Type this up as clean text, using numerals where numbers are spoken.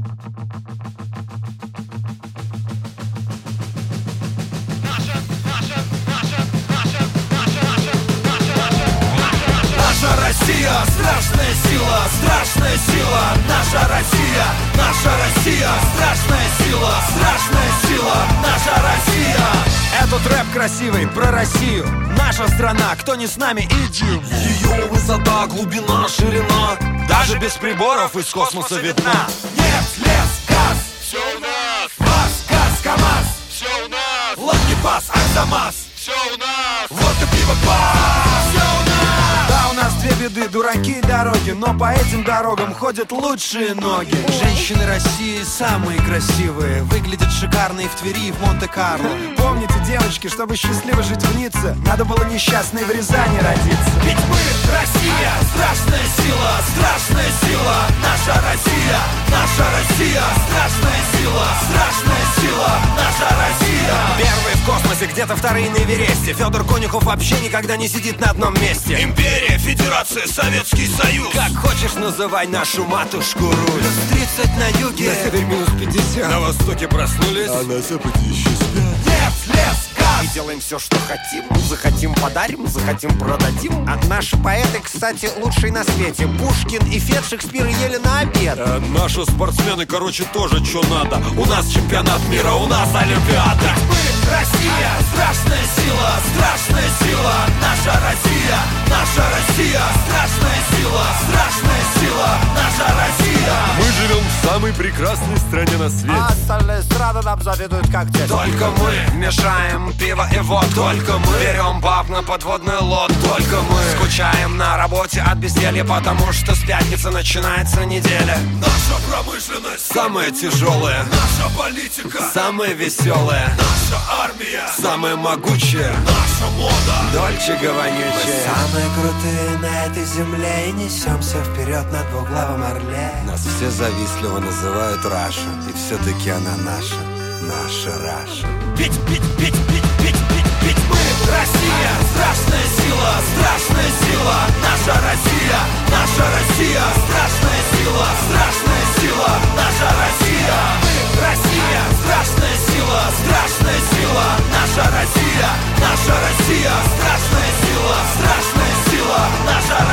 Наша Россия, страшная сила, наша Россия, страшная сила, наша Россия. Этот рэп красивый про Россию. Наша страна, кто не с нами, идем. Ее высота, глубина, ширина, даже без приборов из космоса видна. Нефть, лес, газ, Все у нас, вас, газ, КамАЗ, все у нас, Лангепас, Арзамас, все у нас. водка, пиво, квас. Все у нас. Да, у нас две беды, дураки и дороги, но по этим дорогам ходят лучшие ноги. Женщины России самые красивые, выглядят шикарно и в Твери, и в Монте-Карло. Помните, девочки, чтобы счастливо жить в Ницце, надо было несчастной в Рязани родиться. Ведь мы Россия, страшная сила, наша Россия, страшная сила, наша Россия. Первые в космосе, где-то вторые на Эвересте. Федор Конюхов вообще никогда не сидит на одном месте. Империя, Федерация, Советский Союз. Как хочешь, называй нашу матушку Русь. Плюс 30 на юге, На севере минус 50. на востоке проснулись, А на западе еще спят. нефть, лес, Мы газ. делаем все, что хотим. Захотим, подарим, захотим, продадим. А наши поэты, кстати, лучшие на свете. Пушкин и Фет Шекспир ели на обед. Наши спортсмены, короче, тоже что надо. У нас чемпионат мира, у нас Олимпиада. Мы Россия, страшная сила, наша Россия, страшная сила, наша Россия. Мы живем в самой прекрасной стране на свете. А остальные страны нам завидуют как дети. Только мы мешаем пиво и водку. Только мы берем баб на подводный лод. Только мы Скучаем на работе от безделья, потому что с пятницы начинается неделя. наша промышленность, Самая тяжелая, наша политика, самая веселая, наша армия, самая могучая, наша мода. Дольче вонючая. Самые крутые на этой земле и несемся вперед на двуглавом орле. Нас все завистливо называют Раша, и все-таки она наша Раша. Ведь мы Россия, страшная сила, наша Россия, страшная сила, наша Россия. Мы Россия, страшная сила, наша Россия, страшная сила, наша Россия.